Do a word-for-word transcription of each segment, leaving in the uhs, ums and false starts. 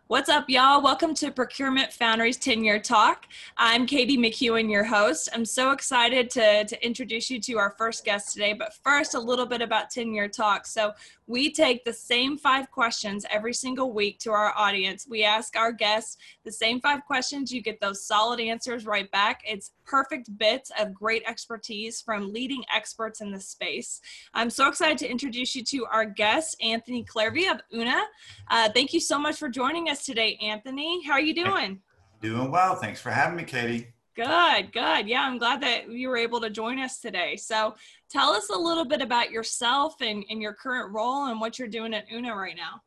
What's up, y'all? Welcome to Procurement Foundry's ten-Year Talk. I'm Katie McEwen, your host. I'm so excited to, to introduce you to our first guest today, but first, a little bit about ten-Year Talk. So we take the same five questions every single week to our audience. We ask our guests the same five questions. You get those solid answers right back. It's perfect bits of great expertise from leading experts in the space. I'm so excited to introduce you to our guest, Anthony Clervy of Una. Uh, thank you so much for joining us today, Anthony. How are you doing? Doing well. Thanks for having me, Katie. Good, good. Yeah, I'm glad that you were able to join us today. So tell us a little bit about yourself and, and your current role and what you're doing at Una right now.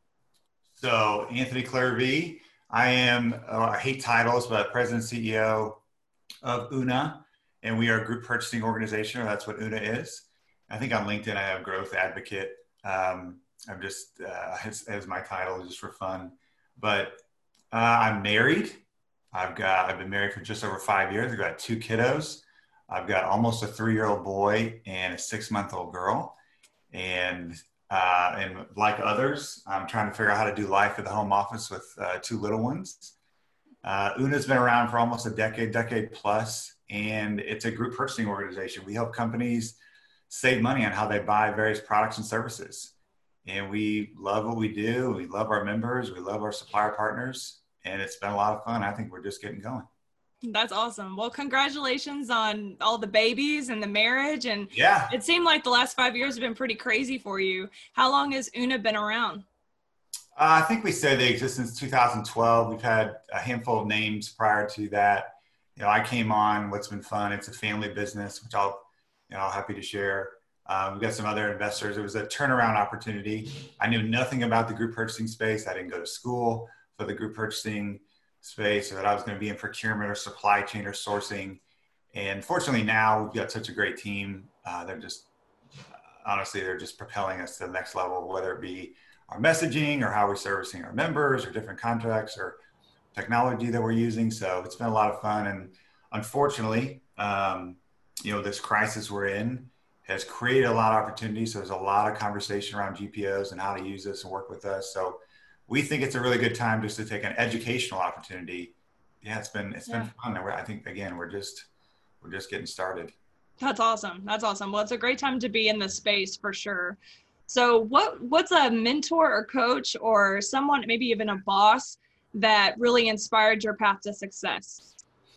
So Anthony Clervy, I am, uh, I hate titles, but President and C E O of Una, and we are a group purchasing organization, or that's what Una is. I think on LinkedIn I have growth advocate. Um, I'm just, uh, as, as my title, just for fun. But uh, I'm married. I've got, I've been married for just over five years. I've got two kiddos. I've got almost a three-year-old boy and a six-month-old girl. And, uh, and like others, I'm trying to figure out how to do life at the home office with uh, two little ones. Uh, Una's been around for almost a decade, decade plus, and it's a group purchasing organization. We help companies save money on how they buy various products and services. And we love what we do. We love our members. We love our supplier partners. And it's been a lot of fun. I think we're just getting going. That's awesome. Well, congratulations on all the babies and the marriage. And yeah, it seemed like the last five years have been pretty crazy for you. How long has Una been around? Uh, I think we say they exist since two thousand twelve. We've had a handful of names prior to that. You know, I came on. What's been fun, it's a family business, which I'll, you know, I'm happy to share. Um, we've got some other investors. It was a turnaround opportunity. I knew nothing about the group purchasing space. I didn't go to school for the group purchasing space, or that I was going to be in procurement or supply chain or sourcing. And fortunately now we've got such a great team. Uh, they're just, honestly, they're just propelling us to the next level, whether it be our messaging or how we're servicing our members or different contracts or technology that we're using. So it's been a lot of fun. And unfortunately, um, you know, this crisis we're in has created a lot of opportunities. So there's a lot of conversation around G P Os and how to use this and work with us. So we think it's a really good time just to take an educational opportunity. Yeah, it's been, it's Yeah. been fun. I think, again, we're just, we're just getting started. That's awesome. That's awesome. Well, it's a great time to be in this space for sure. So what, what's a mentor or coach or someone, maybe even a boss that really inspired your path to success?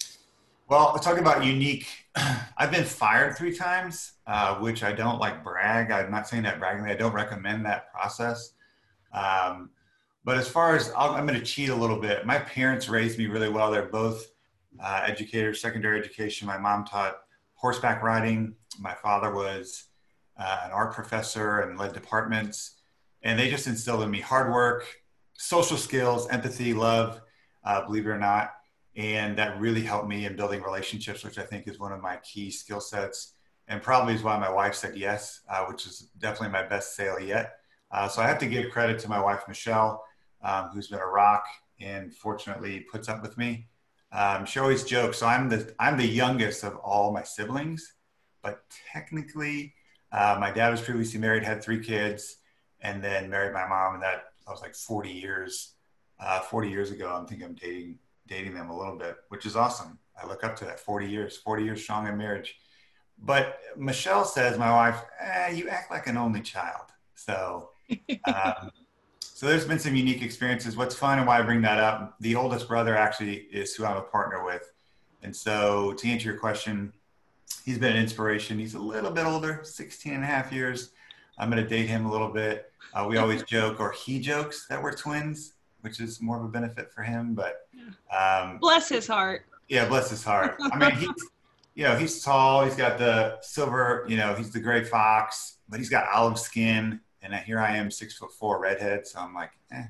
Well, talking about unique, I've been fired three times, uh, which I don't like brag. I'm not saying that braggingly. I don't recommend that process. Um, but as far as, I'll, I'm going to cheat a little bit. My parents raised me really well. They're both uh, educators, secondary education. My mom taught horseback riding. My father was uh, an art professor and led departments. And they just instilled in me hard work, social skills, empathy, love, uh, believe it or not. And that really helped me in building relationships, which I think is one of my key skill sets, and probably is why my wife said yes, uh, which is definitely my best sale yet. Uh, so I have to give credit to my wife, Michelle, um, who's been a rock and fortunately puts up with me. Um, she always jokes. So I'm the, I'm the youngest of all my siblings, but technically uh, my dad was previously married, had three kids, and then married my mom. And that I was like forty years, uh, forty years ago. I'm thinking I'm dating dating them a little bit, which is awesome. I look up to that. forty years, forty years strong in marriage. But Michelle says, my wife, eh, you act like an only child. So, um, so there's been some unique experiences. What's fun and why I bring that up, the oldest brother actually is who I'm a partner with. And so to answer your question, he's been an inspiration. He's a little bit older, sixteen and a half years. I'm going to date him a little bit. Uh, we always joke, or he jokes, that we're twins, which is more of a benefit for him, but um, bless his heart. Yeah, bless his heart. I mean, he's, you know, he's tall. He's got the silver, you know, he's the gray fox, but he's got olive skin. And here I am, six foot four, redhead. So I'm like, eh.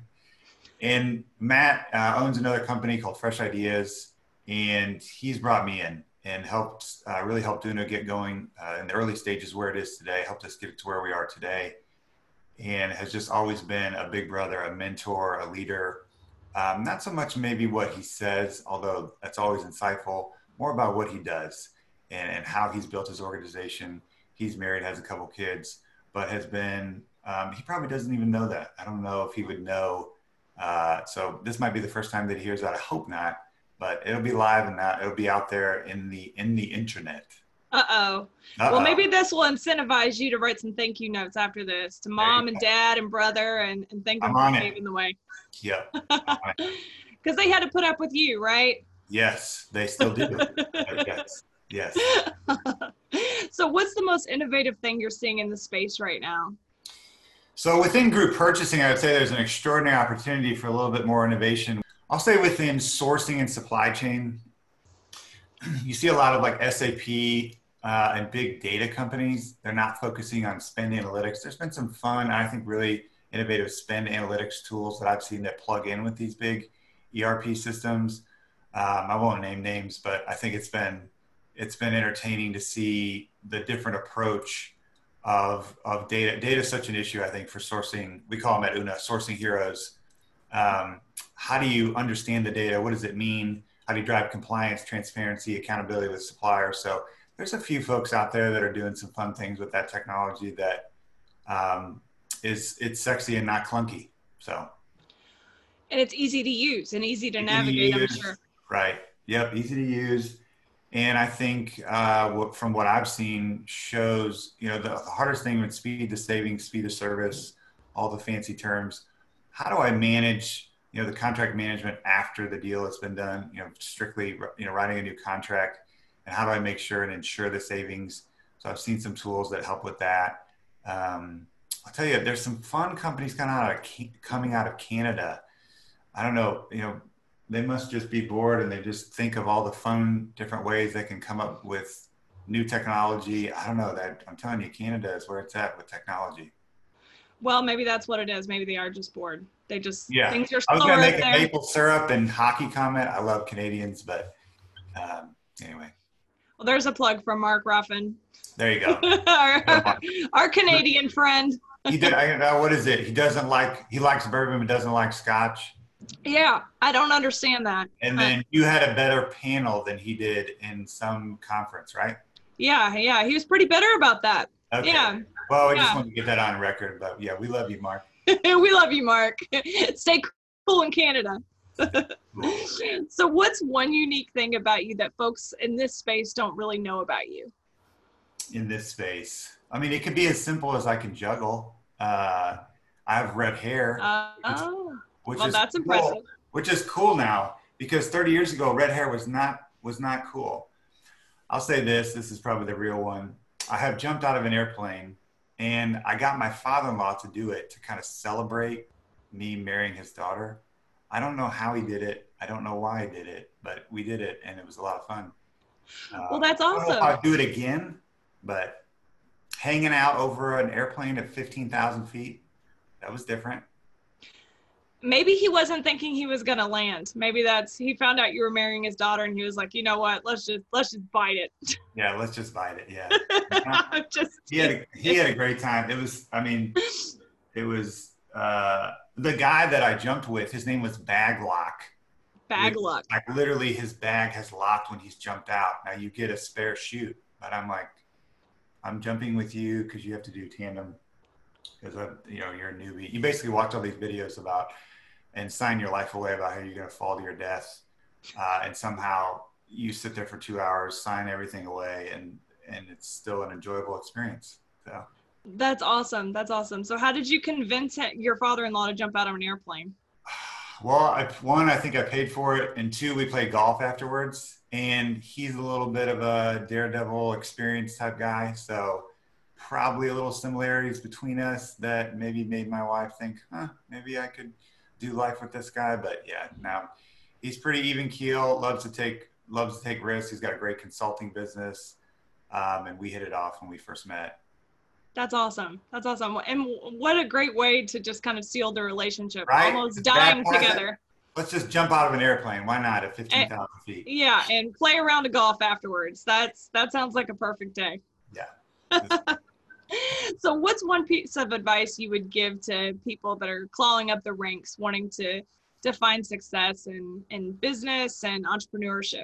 And Matt uh, owns another company called Fresh Ideas, and he's brought me in and helped, uh, really helped Una get going uh, in the early stages where it is today, helped us get it to where we are today, and has just always been a big brother, a mentor, a leader. Um, not so much maybe what he says, although that's always insightful, more about what he does and, and how he's built his organization. He's married, has a couple kids, but has been, um, he probably doesn't even know that. I don't know if he would know Uh, so this might be the first time that he hears that. I hope not, but it'll be live and that it'll be out there in the in the internet. Uh-oh. Well, Uh-oh. maybe this will incentivize you to write some thank you notes after this to mom and dad and brother and, and thank them I'm for on paving it. the way. Yep. Because they had to put up with you, right? Yes, they still do. Yes. Yes. So what's the most innovative thing you're seeing in the space right now? So within group purchasing, I would say there's an extraordinary opportunity for a little bit more innovation. I'll say within sourcing and supply chain, you see a lot of like S A P uh, and big data companies. They're not focusing on spend analytics. There's been some fun, I think, really innovative spend analytics tools that I've seen that plug in with these big E R P systems. Um, I won't name names, but I think it's been it's been entertaining to see the different approach of of data. Data is such an issue, I think, for sourcing. We call them at Una sourcing heroes. Um, how do you understand the data? What does it mean? How do you drive compliance, transparency, accountability with suppliers? So there's a few folks out there that are doing some fun things with that technology that um, is it's sexy and not clunky. So and it's easy to use and easy to easy navigate, to I'm use, sure. right? Yep, easy to use. And I think uh, what, from what I've seen shows, you know, the, the hardest thing with speed to savings, speed of service, all the fancy terms. How do I manage, you know, the contract management after the deal has been done? You know, strictly, you know, writing a new contract, and how do I make sure and ensure the savings? So I've seen some tools that help with that. Um, I'll tell you, there's some fun companies coming out of coming out of Canada. I don't know, you know. They must just be bored and they just think of all the fun different ways they can come up with new technology. I don't know that I'm telling you, Canada is where it's at with technology. Well, maybe that's what it is. Maybe they are just bored. They just, Yeah. things are I was going slower to up make a there. maple syrup and hockey comment. I love Canadians, but um, anyway. Well, there's a plug from Mark Ruffin. There you go. our, our Canadian friend. He did. I know, what is it? He doesn't like, he likes bourbon, but doesn't like scotch. Yeah, I don't understand that. And then you had a better panel than he did in some conference, right? Yeah, yeah, he was pretty bitter about that. Okay. Yeah. Well, I yeah. just wanted to get that on record, but yeah, we love you, Mark. We love you, Mark. Stay cool in Canada. Cool. So what's one unique thing about you that folks in this space don't really know about you? In this space, I mean, it could be as simple as I can juggle. Uh, I have red hair. Uh, oh. Which well, is that's cool, impressive. which is cool now, because thirty years ago, red hair was not was not cool. I'll say this, this is probably the real one. I have jumped out of an airplane and I got my father-in-law to do it to kind of celebrate me marrying his daughter. I don't know how he did it. I don't know why he did it, but we did it and it was a lot of fun. Uh, well, that's awesome. I don't know if I'd do it again, but hanging out over an airplane at fifteen thousand feet, that was different. Maybe he wasn't thinking he was gonna land. Maybe that's he found out you were marrying his daughter, and he was like, you know what? Let's just let's just bite it. Yeah, let's just bite it. Yeah, just he had a, he had a great time. It was, I mean, it was uh, the guy that I jumped with. His name was Bag Lock. Bag Lock. Like literally, his bag has locked when he's jumped out. Now you get a spare chute, but I'm like, I'm jumping with you because you have to do tandem because you know you're a newbie. You basically watch all these videos about. And sign your life away about how you're going to fall to your death. Uh, and somehow you sit there for two hours, sign everything away, and, and it's still an enjoyable experience. So that's awesome. That's awesome. So how did you convince your father-in-law to jump out of an airplane? Well, I, one, I think I paid for it. And two, we played golf afterwards. And he's a little bit of a daredevil experience type guy. So probably a little similarities between us that maybe made my wife think, huh, maybe I could do life with this guy. But yeah, no, he's pretty even keel, loves to take, loves to take risks. He's got a great consulting business. Um, and we hit it off when we first met. That's awesome. That's awesome. And what a great way to just kind of seal the relationship, right? Almost dying together. Let's just jump out of an airplane. Why not at fifteen thousand feet? Yeah. And play around a golf afterwards. That's, that sounds like a perfect day. Yeah. So what's one piece of advice you would give to people that are clawing up the ranks, wanting to, to find success in, in business and entrepreneurship?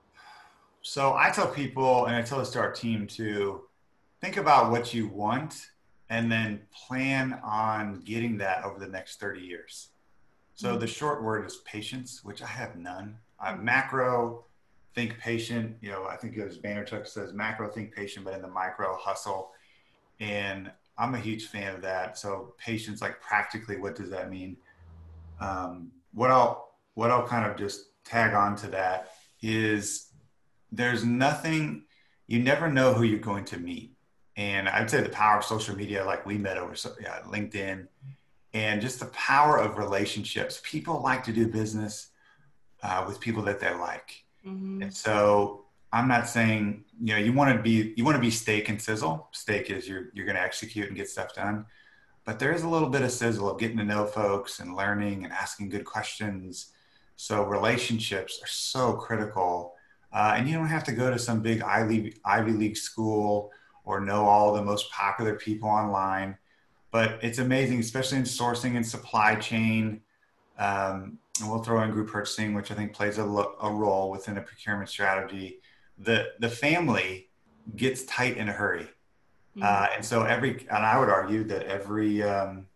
So I tell people, and I tell this to our team too, think about what you want and then plan on getting that over the next thirty years. So mm-hmm. the short word is patience, which I have none. I'm macro, think patient. You know, I think as Vaynerchuk says, macro, think patient, but in the micro, hustle. And I'm a huge fan of that. So patience, like practically, what does that mean? Um, what I'll what I'll kind of just tag on to that is there's nothing, you never know who you're going to meet. And I'd say the power of social media, like we met over yeah, LinkedIn, and just the power of relationships. People like to do business uh, with people that they like. Mm-hmm. And so I'm not saying, you know, you want to be, you want to be steak and sizzle. Steak is you're, you're going to execute and get stuff done. But there is a little bit of sizzle of getting to know folks and learning and asking good questions. So relationships are so critical. Uh, and you don't have to go to some big Ivy, Ivy League school or know all the most popular people online. But it's amazing, especially in sourcing and supply chain. Um, and we'll throw in group purchasing, which I think plays a, lo- a role within a procurement strategy. The, the family gets tight in a hurry. Uh, and so every, and I would argue that every um,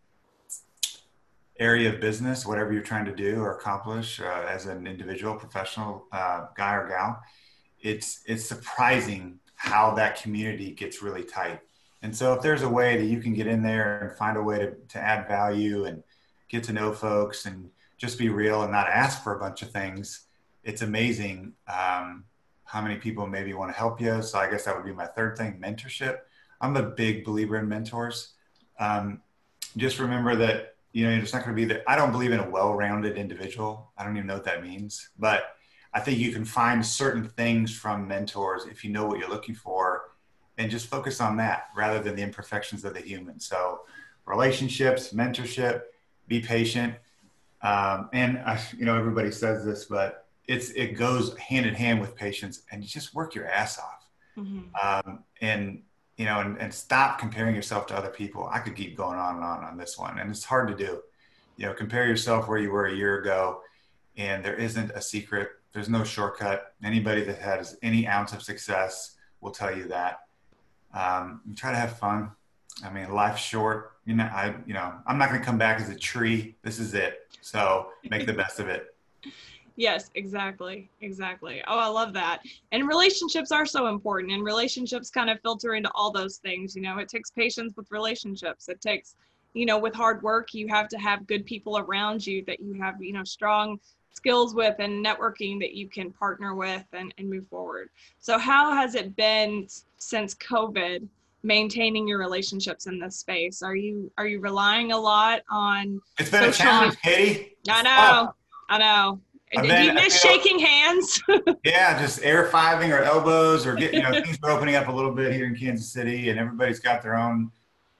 area of business, whatever you're trying to do or accomplish uh, as an individual, professional uh, guy or gal, it's it's surprising how that community gets really tight. And so if there's a way that you can get in there and find a way to, to add value and get to know folks and just be real and not ask for a bunch of things, it's amazing um, how many people maybe want to help you. So I guess that would be my third thing, mentorship. I'm a big believer in mentors. Um, just remember that, you know, it's not going to be that. I don't believe in a well-rounded individual. I don't even know what that means, but I think you can find certain things from mentors if you know what you're looking for and just focus on that rather than the imperfections of the human. So relationships, mentorship, be patient. Um, and I, you know, everybody says this, but it's, it goes hand in hand with patience, and you just work your ass off. Mm-hmm. Um, and, you know, and, and stop comparing yourself to other people. I could keep going on and on on this one, and it's hard to do. You know, compare yourself where you were a year ago, and there isn't a secret. There's no shortcut. Anybody that has any ounce of success will tell you that. Um, try to have fun. I mean, life's short. You know, I, you know, I'm not going to come back as a tree. This is it. So make the best of it. Yes, exactly. Exactly. Oh, I love that. And relationships are so important, and relationships kind of filter into all those things. You know, it takes patience with relationships. It takes, you know, with hard work, you have to have good people around you that you have, you know, strong skills with and networking that you can partner with and, and move forward. So how has it been since COVID maintaining your relationships in this space? Are you, are you relying a lot on It's been a challenge, Katie. I know. I know. I've Do been, you miss you know, shaking hands? Yeah, just air fiving or elbows or getting, you know, things are opening up a little bit here in Kansas City, and everybody's got their own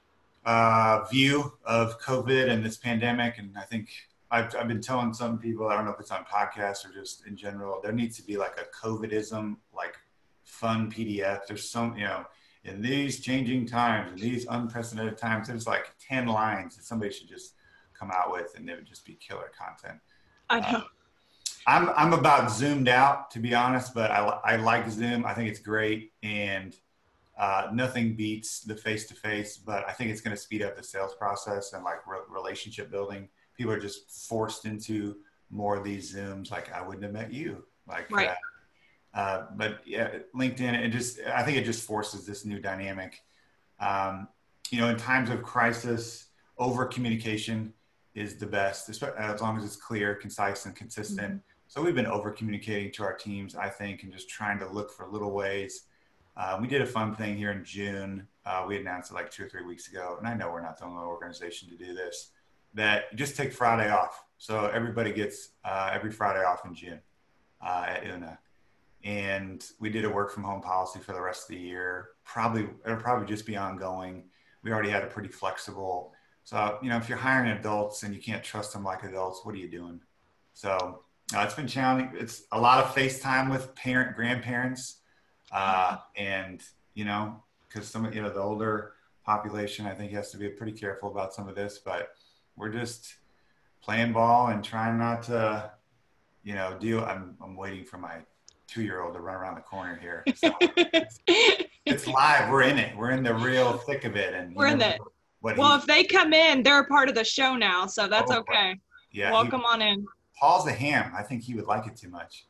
uh, view of COVID and this pandemic. And I think I've, I've been telling some people, I don't know if it's on podcasts or just in general, there needs to be like a COVIDism, like fun P D F. There's some, you know, in these changing times, in these unprecedented times, there's like ten lines that somebody should just come out with, and it would just be killer content. I know. Uh, I'm I'm about zoomed out, to be honest, but I, I like Zoom. I think it's great, and uh, nothing beats the face-to-face, but I think it's going to speed up the sales process and like re- relationship building. People are just forced into more of these Zooms. Like, I wouldn't have met you. Like, right. uh, uh, but yeah, LinkedIn, it just, I think it just forces this new dynamic. Um, you know, in times of crisis, over communication is the best, as long as it's clear, concise, and consistent. Mm-hmm. So we've been over communicating to our teams, I think, and just trying to look for little ways. Uh, we did a fun thing here in June. Uh, we announced it like two or three weeks ago, and I know we're not the only organization to do this, that you just take Friday off. So everybody gets uh, every Friday off in June uh, at U N A. And we did a work from home policy for the rest of the year. Probably, it'll probably just be ongoing. We already had a pretty flexible. So, you know, if you're hiring adults and you can't trust them like adults, what are you doing? So uh, it's been challenging. It's a lot of FaceTime with parent, grandparents. Uh, and, you know, because some of, you know, the older population, I think, has to be pretty careful about some of this, but we're just playing ball and trying not to, you know, deal. I'm, I'm waiting for my two-year-old to run around the corner here. So it's, it's live. We're in it. We're in the real thick of it. And we're in it. Well, if they come in, they're a part of the show now, so that's oh, okay. Yeah. Welcome He, on in. Paul's a ham. I think he would like it too much.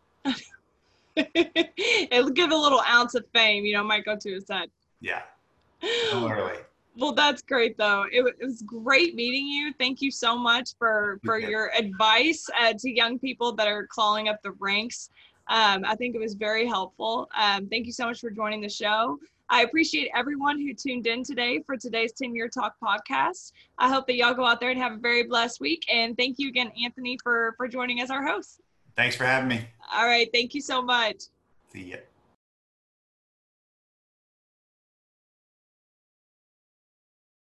It'll give a little ounce of fame, you know, might go to his head. Yeah. Similarly. Well, that's great, though. It, it was great meeting you. Thank you so much for, for Okay. your advice uh, to young people that are clawing up the ranks. Um, I think it was very helpful. Um, thank you so much for joining the show. I appreciate everyone who tuned in today for today's ten year Talk podcast. I hope that y'all go out there and have a very blessed week. And thank you again, Anthony, for, for joining as our host. Thanks for having me. All right. Thank you so much. See ya.